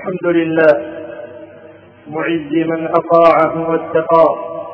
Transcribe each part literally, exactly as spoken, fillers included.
الحمد لله معز من أطاعه واتقاه،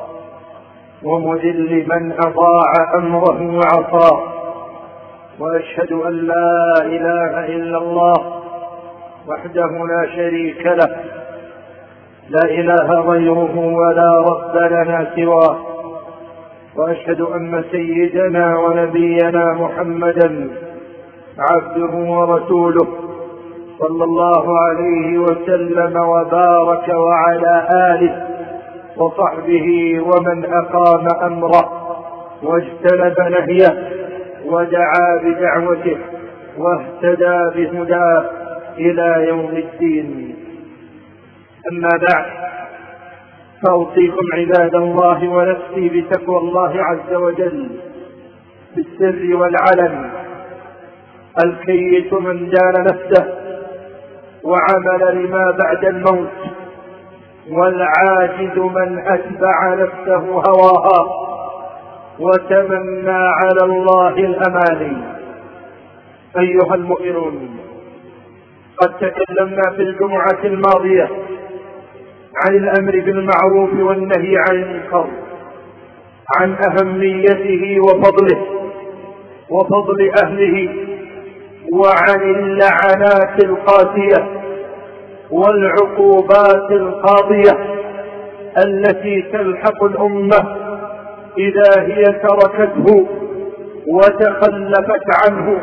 ومذل من أطاع أمره وعصاه، وأشهد أن لا إله إلا الله وحده لا شريك له، لا إله غيره ولا رب لنا سواه، وأشهد أن سيدنا ونبينا محمدا عبده ورسوله صلى الله عليه وسلم وبارك وعلى آله وصحبه ومن أقام أمره واجتنب نهيه ودعا بدعوته واهتدى بهداه إلى يوم الدين. أما بعد، فأوصيكم عباد الله ونفسي بتقوى الله عز وجل بالسر والعلن. الكيس من دان نفسه وعمل لما بعد الموت، والعاجز من أتبع نفسه هواها وتمنى على الله الأماني. أيها المؤمنون، قد تكلمنا في الجمعة الماضية عن الأمر بالمعروف والنهي عن المنكر، عن أهميته وفضله وفضل أهله، وعن اللعنات القاسية والعقوبات القاضية التي تلحق الأمة إذا هي تركته وتخلفت عنه.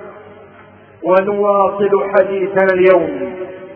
ونواصل حديثنا اليوم،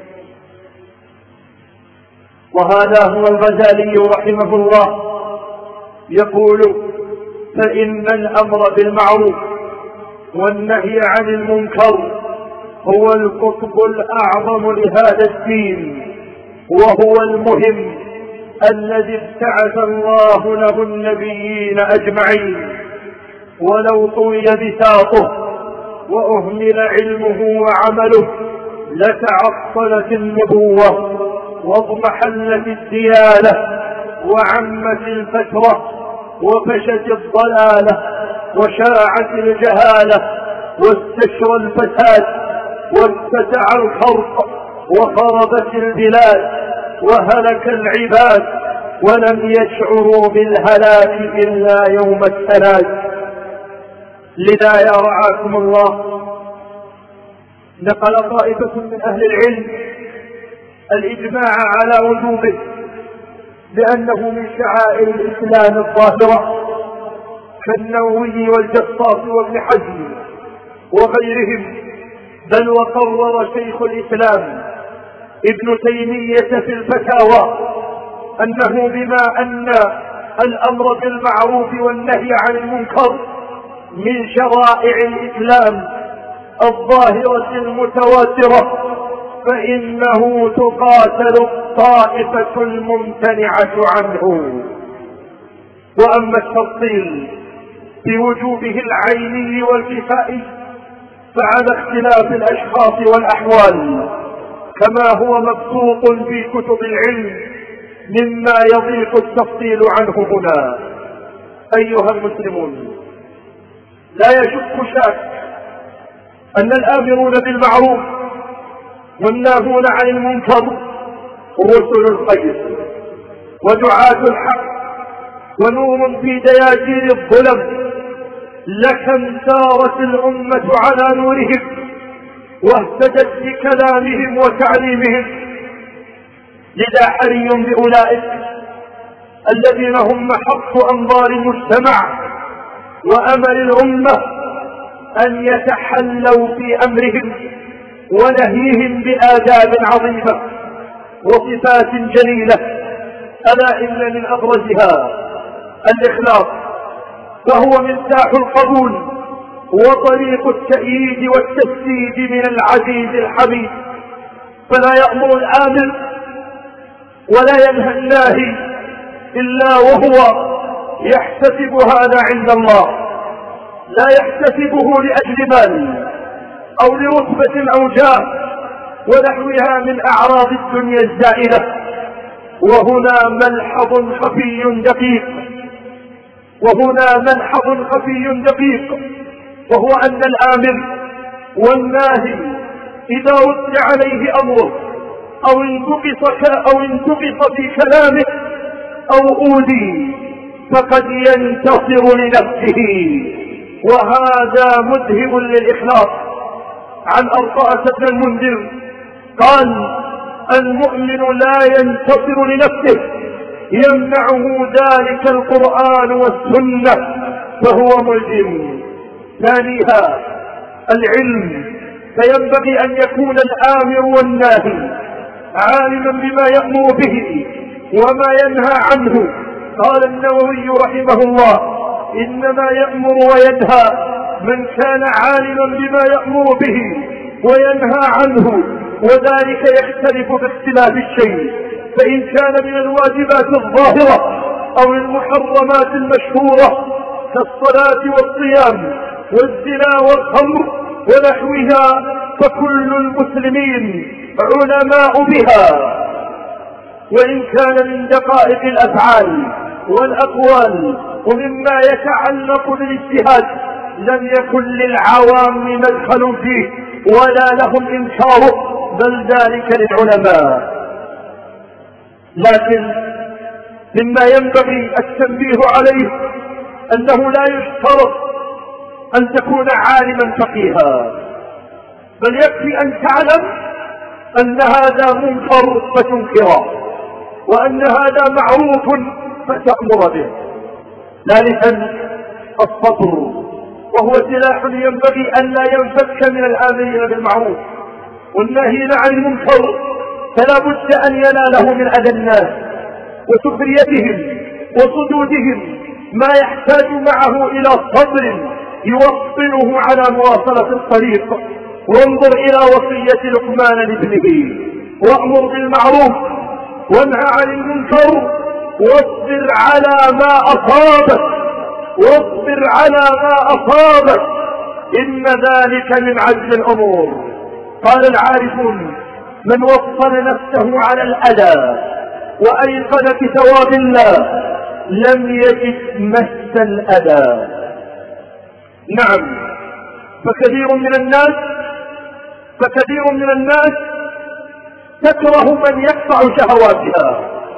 وهذا هو الغزالي رحمه الله يقول: فإن الأمر بالمعروف والنهي عن المنكر هو القطب الأعظم لهذا الدين، وهو المهم الذي ابتعث الله له النبيين أجمعين. ولو طوي بساطه وأهمل علمه وعمله لتعطلت النبوة واضمحلت الديانة وعمت الفترة وفشت الضلالة وشاعت الجهالة واستشرى الفساد واتسع الخرق وخربت البلاد وهلك العباد، ولم يشعروا بالهلاك إلا يوم التناد. لذا يا رعاكم الله، نقل طائفة من أهل العلم الإجماع على وجوبه لأنه من شعائر الإسلام الظاهرة، كالنووي والجصاص وابن حزم وغيرهم. بل وقرر شيخ الإسلام ابن تيمية في الفتاوى أنه بما أن الأمر بالمعروف والنهي عن المنكر من شرائع الإسلام الظاهرة المتواترة، فإنه تقاتل الطائفة الممتنعة عنه. وأما التفصيل في وجوبه العيني والكفائي فعلى اختلاف الأشخاص والأحوال، كما هو مبسوط في كتب العلم مما يضيق التفصيل عنه هنا. أيها المسلمون، لا يشك شك أن الآمرون بالمعروف والناهون عن المنكر رسل الخير ودعاة الحق ونور في دياجير الظلم، لكم سارت الأمة على نورهم واهتدت بكلامهم وتعليمهم. لذا حري بأولئك الذين هم حق أنظار المجتمع وأمل الأمة أن يتحلوا في أمرهم ونهيهم بآداب عظيمة وصفات جليلة. ألا إن من أبرزها الإخلاص، فهو مفتاح القبول وطريق التأييد والتسديد من العزيز الحميد. فلا يأمر الآمر ولا ينهى الناهي إلا وهو يحتسب هذا عند الله، لا يحتسبه لأجل مال أو لرتبة أو جاه ونحوها من أعراض الدنيا الزائلة. وهنا ملحظ خفي دقيق وهنا ملحظ خفي دقيق وهو أن الآمر والناهي إذا رد عليه أمره أو انتقص أو انتقص في كلامه أو أوذي فقد ينتصر لنفسه، وهذا مذهب للإخلاص. عن أرطاة بن المنذر قال: المؤمن لا ينتصر لنفسه، يمنعه ذلك القرآن والسنة فهو ملزم. ثانيها العلم، فينبغي أن يكون الآمر والناهي عالما بما يأمر به وما ينهى عنه. قال النووي رحمه الله: إنما يأمر وينهى من كان عالما بما يأمر به وينهى عنه، وذلك يختلف باختلاف الشيء، فإن كان من الواجبات الظاهرة أو المحرمات المشهورة كالصلاة والصيام والزنا والخمر ونحوها فكل المسلمين علماء بها. وإن كان من دقائق الأفعال والأقوال ومما يتعلق بالاجتهاد لم يكن للعوام مدخل فيه ولا لهم إنكاره، بل ذلك للعلماء. لكن مما ينبغي التنبيه عليه أنه لا يشترط أن تكون عالما فقيها، بل يكفي أن تعلم أن هذا منكر فتنكره، وأن هذا معروف فتأمر به. ثالثا الصبر، وهو سلاح ينبغي أن لا ينفك من الآمرين بالمعروف والناهين عن المنكر، فلا بد أن يناله من أذى الناس وسخريتهم وصدودهم ما يحتاج معه إلى صبر يوطنه على مواصلة الطريق. وانظر إلى وصية لقمان لابنه: وأمر بالمعروف وانهى عن المنكر واصبر على ما أصابك واصبر على ما أصابك إن ذلك من عزم الأمور. قال العارفون: من وصل نفسه على الأذى وأيقن بثواب الله لم يجد مس الأذى. نعم، فكثير من الناس فكثير من الناس تكره من يقطع شهواتها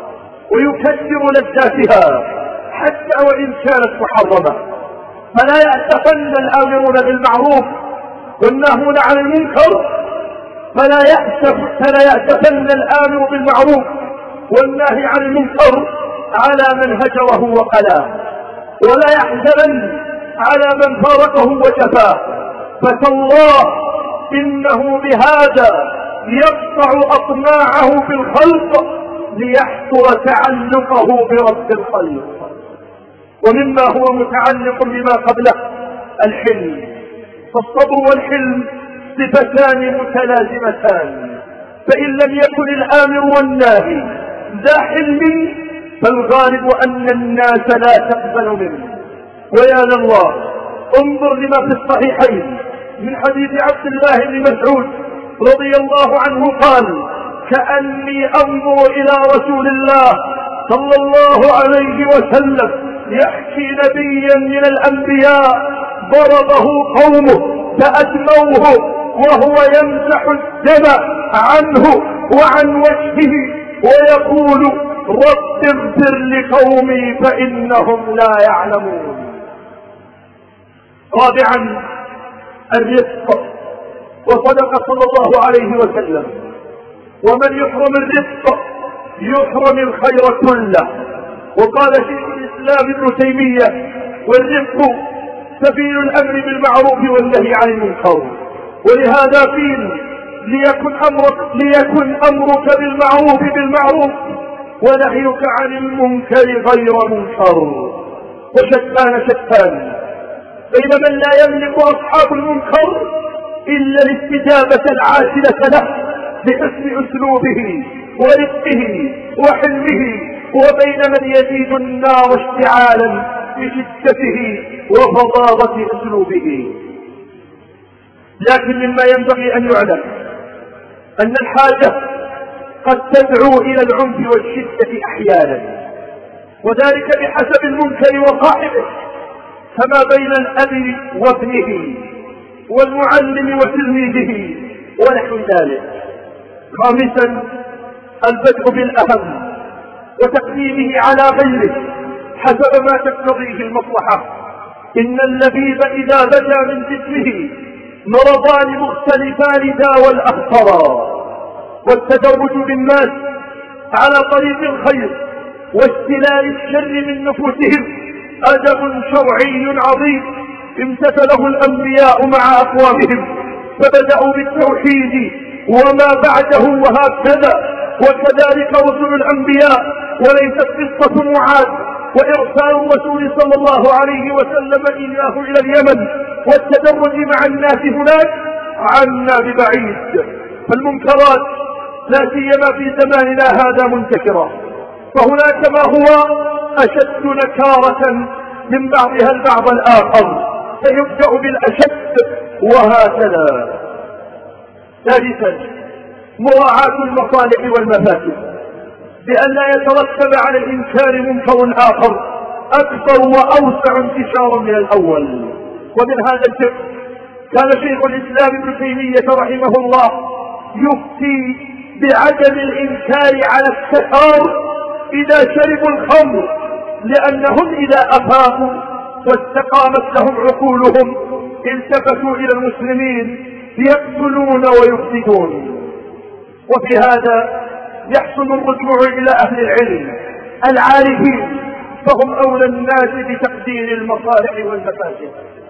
ويكسر لذاتها حتى وإن كانت محرمة، فلا يأتفن الآمرون بالمعروف والناهون عن المنكر فلا فلا يأتفن الآمر بالمعروف والناهي عن المنكر على من هجره وقلاه، ولا يحزن على من فارقه وجفاه، فتالله إنه بهذا يقطع أطماعه في الخلق ليحصر تعلقه برب الخلق. ومما هو متعلق بما قبله الحلم، فالصبر والحلم صفتان متلازمتان، فإن لم يكن الآمر والناهي ذا حلم فالغالب أن الناس لا تقبل منه. ويا لله، انظر لما في الصحيحين من حديث عبد الله بن مسعود رضي الله عنه قال: كأني أنظر إلى رسول الله صلى الله عليه وسلم يحكي نبيا من الأنبياء ضربه قومه فأدموه وهو يمسح الدم عنه وعن وجهه ويقول: رب اغفر لقومي فإنهم لا يعلمون. رابعا الرزق، وصدق صلى الله عليه وسلم: ومن يحرم الرزق يحرم الخير كله. وقال شيخ الإسلام ابن تيمية: والرزق سبيل الأمر بالمعروف والنهي عن المنكر. ولهذا قيل: ليكن أمرك, ليكن أمرك بالمعروف بالمعروف ونهيك عن المنكر غير منكر. وشتان شتان بين من لا يملك أصحاب المنكر إلا الاستجابة العاجلة له بحسن أسلوبه ورفقه وحلمه، وبين من يزيد النار اشتعالا بشدته وفظاظة أسلوبه. لكن مما ينبغي أن يعلم أن الحاجة قد تدعو إلى العنف والشدة أحيانا، وذلك بحسب المنكر وصاحبه، كما بين الأب وابنه والمعلم وتلميذه ونحو ذلك. خامسا البدء بالأهم وتقديمه على غيره حسب ما تقتضيه المصلحة. إن اللبيب إذا بدا من جسمه مرضان مختلفان داوى الأخطرا، والتدرج بالناس على طريق الخير واستلال الشر من نفوسهم أدب شرعي عظيم امتثله الأنبياء مع أقوامهم، فبدأوا بالتوحيد وما بعده وهكذا، وكذلك رسل الأنبياء. وليست قصة معاذ وإرسال الرسول صلى الله عليه وسلم إياه إلى اليمن والتدرج مع الناس هناك عنا ببعيد، فالمنكرات لا سيما في زماننا هذا منتشرة، فهناك ما هو أشد نكارة من بعضها البعض الآخر، فيبدأ بالأشد وهكذا. ثالثا مراعاة المصالح والمفاسد، بأن لا يترتب على الإنكار منكر آخر أكثر وأوسع انتشارا من الأول. ومن هذا الفقه كان شيخ الإسلام ابن تيمية رحمه الله يفتي بعدم الإنكار على السكار إذا شربوا الخمر، لأنهم إذا أفاقوا واستقامت لهم عقولهم التفتوا إلى المسلمين يقتلون ويفسدون. وفي هذا يحسن الرجوع إلى أهل العلم العارفين، فهم أولى الناس بتقدير المصالح والمفاسد.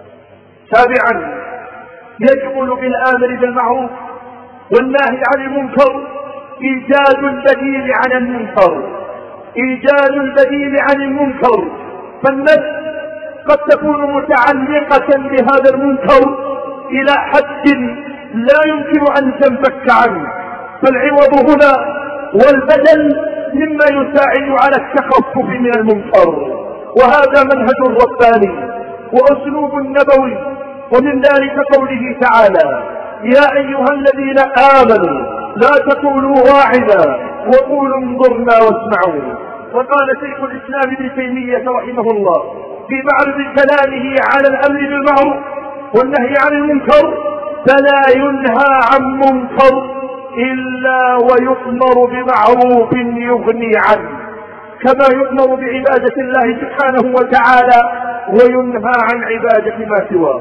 سابعا يجب بالآمر بالمعروف والنهي عن المنكر إيجاد البديل عن المنكر إيجاد البديل عن المنكر فالنفس قد تكون متعلقة بهذا المنكر إلى حد لا يمكن أن تنفك عنه، فالعوض هنا والبدل مما يساعد على التخفف من المنكر، وهذا منهج رباني وأسلوب نبوي. ومن ذلك قوله تعالى: يا أيها الذين آمنوا لا تقولوا راعنا وقولوا انظرنا واسمعوا. وقال شيخ الإسلام ابن تيمية رحمه الله في معرض كلامه على الأمر بالمعروف والنهي عن المنكر: فلا ينهى عن منكر إلا ويؤمر بمعروف يغني عنه، كما يؤمر بعبادة الله سبحانه وتعالى وينهى عن عبادة ما سواه.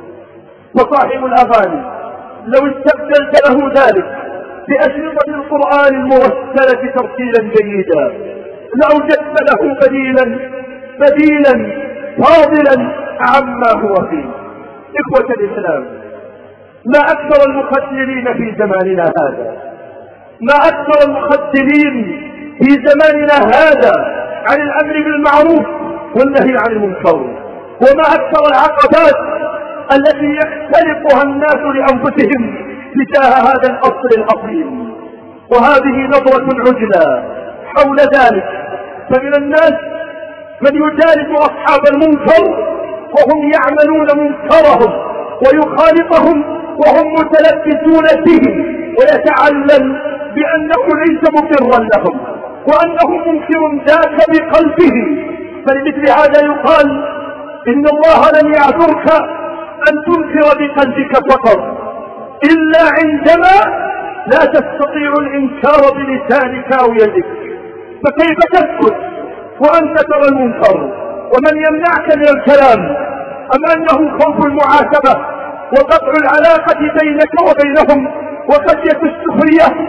وصاحب الأغاني لو استبدلت له ذلك بأشرطة القرآن المرسلة ترتيلا جيدا لأوجدت له بديلا بديلا فاضلا عما هو فيه. إخوة الإسلام، ما أكثر المخدرين في زماننا هذا ما أكثر المخدرين في زماننا هذا عن الأمر بالمعروف والنهي عن المنكر، وما أكثر العقبات التي يختلقها الناس لأنفسهم تجاه هذا الأصل الأصيل. وهذه نظرة عجلة حول ذلك، فمن الناس من يجالس أصحاب المنكر وهم يعملون منكرهم ويخالطهم وهم متلبسون به، ويتعلم بأنه ليس مقرا لهم وأنه منكر ذاك بقلبه. فلمثل هذا يقال: إن الله لم يعذرك أن تنكر بقلبك فقط، إلا عندما لا تستطيع الإنكار بلسانك أو يدك، فكيف تسكت وأنت ترى المنكر؟ ومن يمنعك من الكلام؟ أم أنه خوف المعاتبة وقطع العلاقة بينك وبينهم وخشية السخرية؟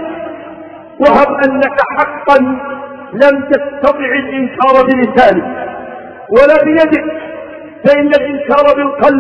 وهب أنك حقا لم تستطع الإنكار بلسانك ولا بيدك، فإن الإنكار بالقلب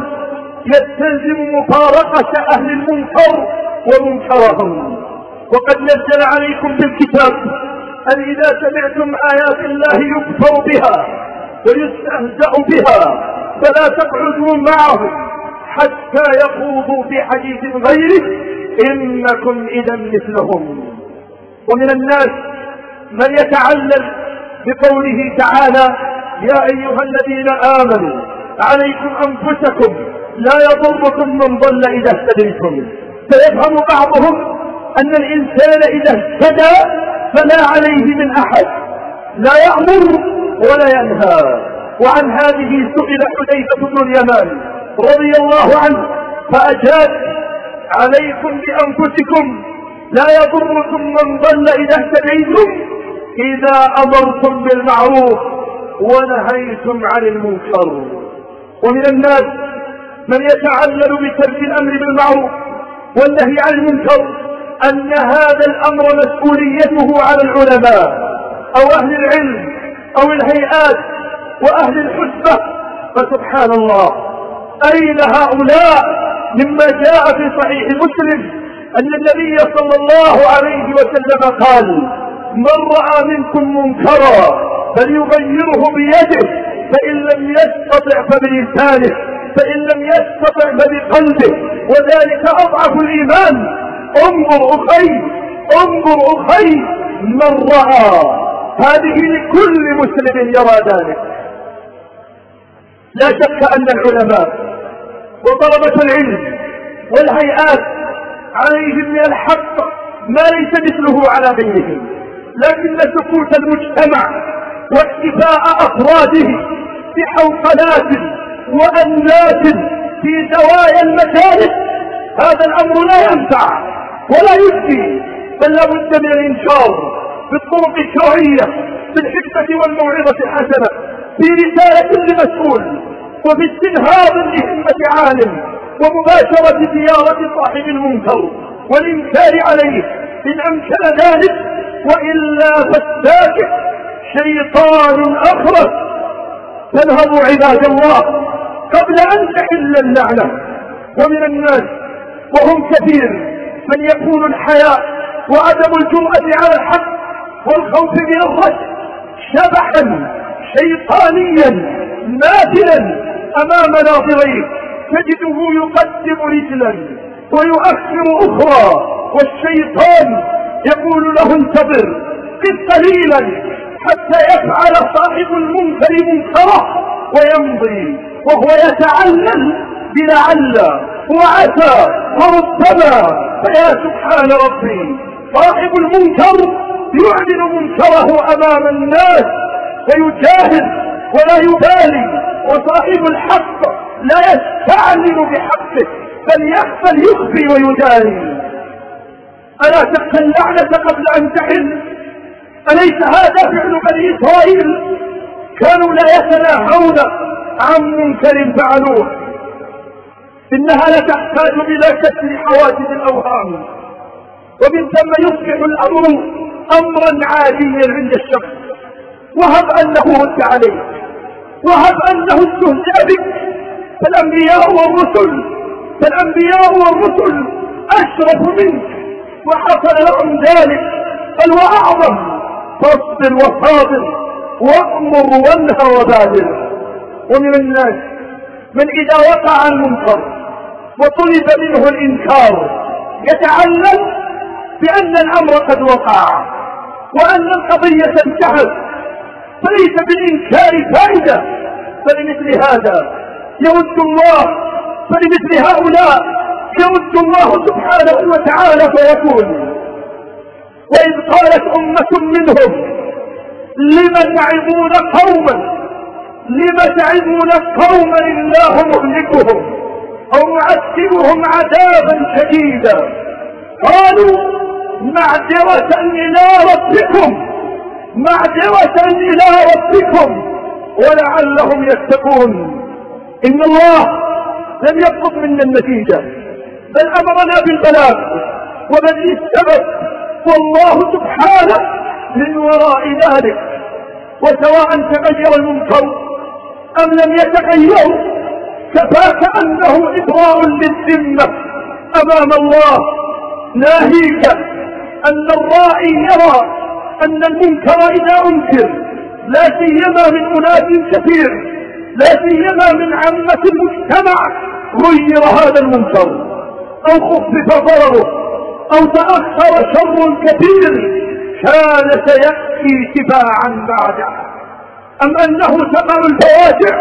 يستلزم مفارقة أهل المنكر ومنكرهم. وقد نزل عليكم بالكتاب أن إذا سمعتم آيات الله يكفر بها ويستهزأ بها فلا تقعدوا معهم حتى يخوضوا في حديث غيره إنكم إذا مثلهم. ومن الناس من يتعلل بقوله تعالى: يا أيها الذين آمنوا عليكم أنفسكم لا يضركم من ضل إذا اهتديتم، فيفهم بعضهم أن الإنسان إذا اهتدى فلا عليه من أحد، لا يأمر ولا ينهى. وعن هذه سئل حذيفة بن اليمان رضي الله عنه فأجاب: عليكم بأنفسكم لا يضركم من ضل إذا اهتديتم إذا أمرتم بالمعروف ونهيتم عن المنكر. ومن الناس من يتعلل بترك الأمر بالمعروف والنهي عن المنكر أن هذا الأمر مسؤوليته على العلماء أو أهل العلم أو الهيئات وأهل الحسبة. فسبحان الله، أين هؤلاء؟ مما جاء في صحيح مسلم أن النبي صلى الله عليه وسلم قال: من رأى منكم منكرا فليغيره بيده، فإن لم يستطع فبلسانه، فإن لم يستطع فبقلبه، وذلك أضعف الإيمان. انظر أخي، انظر أخي، من رأى. هذه لكل مسلم يرى ذلك. لا شك أن العلماء وطلبة العلم والهيئات عليهم من الحق ما ليس مثله على غيرهم، لكن سكوت المجتمع واكتفاء أفراده بحوقلات وأنات في زوايا المجالس هذا الأمر لا ينفع ولا يجدي، بل لا بد من الإنشار بالطرق الشرعية بالحكمة والموعظة الحسنة، في رسالة لمسؤول وفي استنهاض لهمة عالم ومباشرة زيارة صاحب المنكر والإنكار عليه إن أمكن ذلك، وإلا فالساكت شيطان أخرس. تنهضوا عباد الله قبل أن تحل اللعنة. ومن الناس وهم كثير من يكون الحياء وعدم الجرأة على الحق والخوف من الرد شبحا شيطانيا ماثلا أمام ناظريه، تجده يقدم رجلا ويؤخر أخرى، والشيطان يقول له: انتظر، قف قليلا حتى يفعل صاحب المنكر منكره ويمضي، وهو يتعلل بلعل وعسى وربما. فيا سبحان ربي، صاحب المنكر يعلن منكره أمام الناس ويجاهد ولا يبالي، وصاحب الحق لا يستعلن بحقه بل يخفى يخفي ويجاري. ألا تخشى اللعنة قبل أن تحل؟ أليس هذا فعل بني إسرائيل؟ كانوا لا يتناهون عن منكر فعلوه. إنها لتحتاج إلى كسر حواجز الأوهام، ومن ثم يصبح الأمر أمرا عاديا عند الشخص. وهب أنه رد عليه، وهب أنه استهزأ بك، فالأنبياء والرسل فالأنبياء والرسل أشرف منك وحصل لهم ذلك، بل وأعظم. فاصبر وصابر وأمر وانهى وبادر. ومن الناس من إذا وقع المنكر وطلب منه الإنكار يتعلم بأن الأمر قد وقع وأن القضية انتهت، فليس بالإنكار فائدة. فلمثل هذا يود الله، فلمثل هؤلاء يود الله سبحانه وتعالى فيقول: وإذ قالت أمة منهم لم تعظون قوما لم تعظون قوما الله مهلكهم أو معذبهم عذابا شديدا قالوا معذرة إلى ربكم معذرة إلى ربكم ولعلهم يتقون. إن الله لم يطلب منا النتيجة، بل أمرنا بالبلاغ وبذل السبب، والله سبحانه من وراء ذلك. وسواء تغير المنكر أم لم يتغير، كفاك أنه إبراء للذمة أمام الله، ناهيك أن الرائي يرى أن المنكر إذا أنكر، لا سيما من أناس كثير، لا سيما من عامة المجتمع، غير هذا المنكر أو خفف ضرره أو تأخر شر كثير، كان سيأتي تباعا بعده. أم أنه تقع الفواجع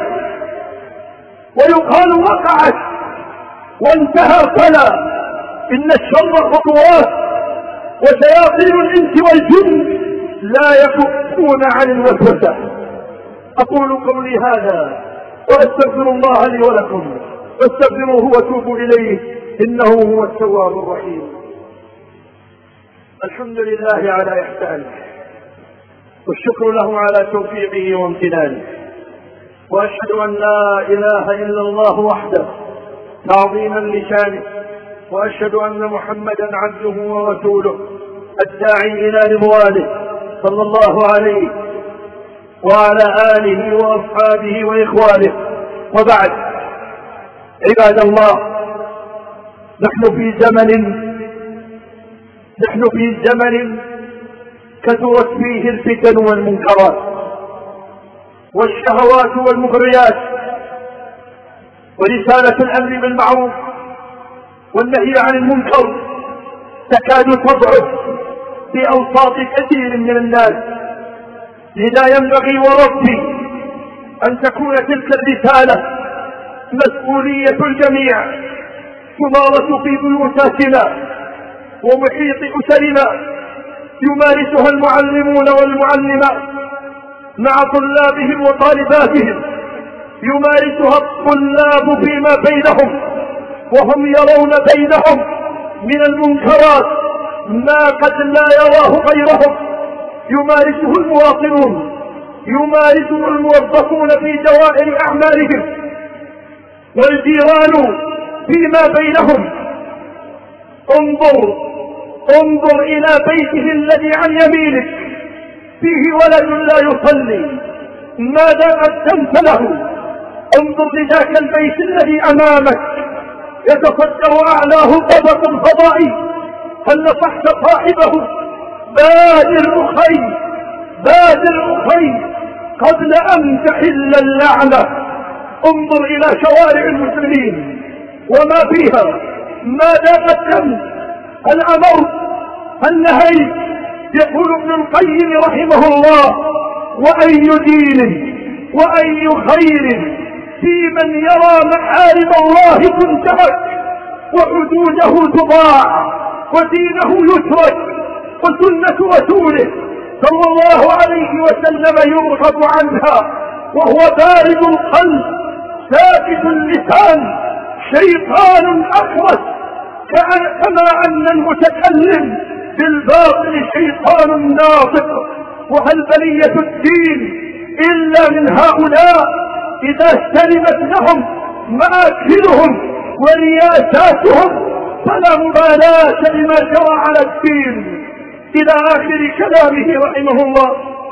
ويقال وقعت وانتهى؟ فلا، إن الشر خطوات، وشياطين الإنس والجن لا يكفون عن الوسوسة. أقول قولي هذا وأستغفر الله لي ولكم، فاستغفروه وتوبوا إليه إنه هو التواب الرحيم. الحمد لله على إحسانه، والشكر له على توفيقه وامتنانه، وأشهد أن لا إله إلا الله وحده تعظيما لشانه، وأشهد أن محمدا عبده ورسوله الداعي إلى رضوانه صلى الله عليه وعلى آله وأصحابه وإخوانه. وبعد، عباد الله، نحن في زمن نحن في زمن كثرت فيه الفتن والمنكرات والشهوات والمغريات، ورسالة الأمر بالمعروف والنهي عن المنكر تكاد تضعف في أوساط كثير من الناس. لذا ينبغي وربي أن تكون تلك الرسالة مسؤولية الجميع تمارس في بيوتاتنا ومحيط أسرنا، يمارسها المعلمون والمعلمات مع طلابهم وطالباتهم، يمارسها الطلاب فيما بينهم وهم يرون بينهم من المنكرات ما قد لا يراه غيرهم، يمارسه المواطنون، يمارسه الموظفون في دوائر أعمالهم، والجيران فيما بينهم. انظر انظر إلى بيته الذي عن يمينك فيه ولد لا يصلي، ماذا قدمت له؟ انظر لذاك البيت الذي أمامك يتصدر أعلاه طبق فضائي، هل نصحت صاحبه؟ بادر أخي بادر أخي قبل أن تحل اللعنة. انظر إلى شوارع المسلمين وما فيها، ماذا قدمت؟ هل أمرت؟ هل نهيت؟ يقول ابن القيم رحمه الله: وأي دين وأي خير في من يرى محارم الله تنتهك وحدوده تضاع ودينه يترك وسنة رسوله صلى الله عليه وسلم يرغب عنها وهو بارد القلب ساكت اللسان شيطان أخرس، كما أن المتكلم بالباطل شيطان ناطق. وهل بلية الدين إلا من هؤلاء إذا استلمت لهم مآكلهم ورياساتهم فلا مبالاة لما جرى على الدين؟ إلى آخر كلامه رحمه الله.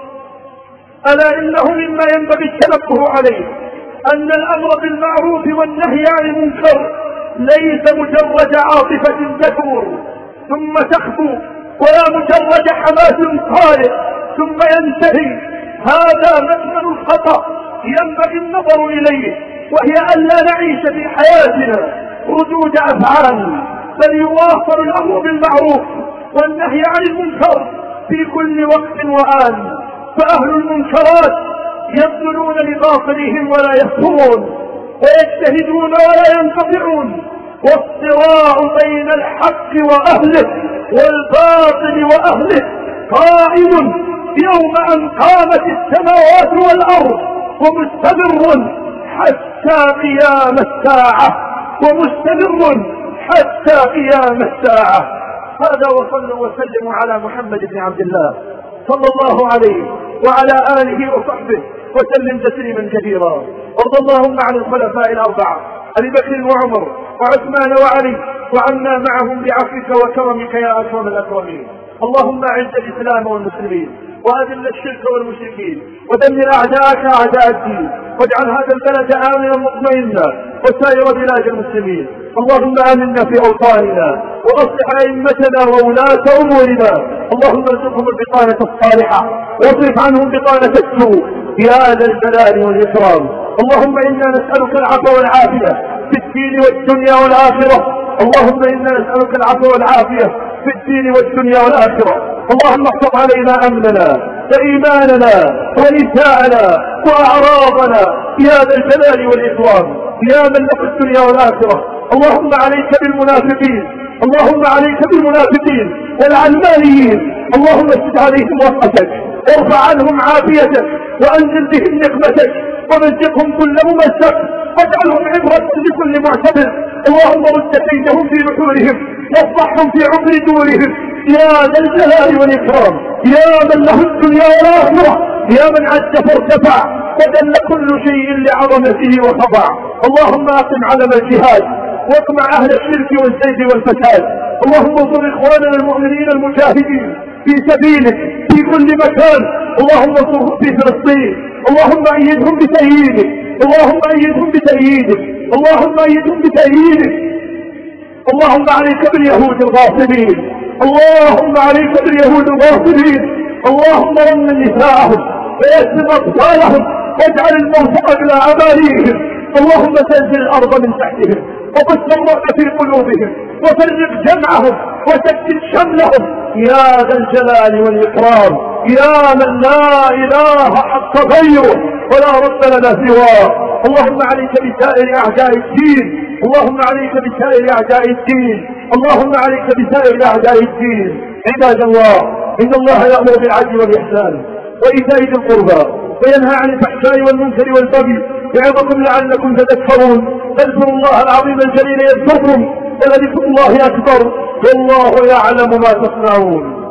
ألا إنه مما ينبغي التنبه عليه أن الأمر بالمعروف والنهي عن المنكر ليس مجرد عاطفة تثور ثم تخفو، ولا مجرد حماس طارئ ثم ينتهي. هذا مكمن الخطأ ينبغي النظر إليه، وهي ألا نعيش في حياتنا ردود أفعال، بل يواصل الأمر بالمعروف والنهي عن المنكر في كل وقت وآن. فأهل المنكرات يبذلون لباطلهم ولا يكفرون، ويجتهدون ولا ينقطعون، والصراع بين الحق وأهله والباطل وأهله قائم يوم أن قامت السماوات والأرض، ومستمر حتى قيام الساعة ومستمر حتى قيام الساعة. هذا وصلوا وسلموا على محمد بن عبد الله صلى الله عليه وعلى آله وصحبه وسلم تسليما كثيرا. وارض اللهم عن الخلفاء الأربعة أبي بكر وعمر وعثمان وعلي، وعنا معهم بعفوك وكرمك يا أكرم الأكرمين. اللهم أعز الإسلام والمسلمين، وأذل الشرك والمشركين، ودمر أعداءك أعداء الدين، واجعل هذا البلد آمنا مطمئنا وسائر بلاد المسلمين. اللهم آمنا في أوطاننا، وأصلح أئمتنا وولاة أمورنا. اللهم ارزقهم البطانة الصالحة واصرف عنهم بطانة السوء يا ذا الجلال والإكرام. اللهم إنا نسألك العفو والعافية في الدين والدنيا والآخرة. اللهم إنا نسألك العفو والعافية في الدين والدنيا والآخرة. اللهم احفظ علينا أمننا وإيماننا ونساءنا وأعراضنا يا ذا الجلال والإكرام يا من له الدنيا والآخرة. اللهم عليك بالمنافقين، اللهم عليك بالمنافقين والعلمانيين، اللهم اسد عليهم رحمتك، ارفع عنهم عافيتك، وأنزل بهم نقمتك ومزقهم كل ممزق، واجعلهم عبرة لكل معتبر. اللهم رد كيدهم في نحورهم، واصلحهم في عمر دورهم، يا ذا الجلال والإكرام، يا من له الدنيا والآخرة، يا من عز فارتفع وذل كل شيء لعظمته وخضع. اللهم أقم علم الجهاد واقمع أهل الشرك والزيد والفساد. اللهم انصر إخواننا المؤمنين المجاهدين في سبيلك في كل مكان. اللهم انصرهم في فلسطين، اللهم أيدهم بتأييدك، اللهم أيدهم بتأييدك، اللهم أيدهم بتأييدك. اللهم عليك باليهود الغاصبين، اللهم عليك باليهود الغاصبين. اللهم رم نساءهم ويسر أطفالهم واجعل الموت أبلى أمانيهم. اللهم زلزل الأرض من تحتهم وبث الرعب في قلوبهم وفرق جمعهم وشتت شملهم، يا ذا الجلال والإكرام، يا من لا إله حق غيره ولا رب لنا سواه. اللهم عليك بسائر أعداء الدين، اللهم عليك بسائر أعداء الدين، اللهم عليك بسائر أعداء الدين. عباد الله، إن الله يأمر بالعدل والإحسان وإيتاء ذي القربى وينهى عن الفحشاء والمنكر والبغي يعظكم لعلكم تذكرون. فاذكروا الله العظيم الجليل يذكركم، ولذكر الله أكبر، والله يعلم ما تصنعون.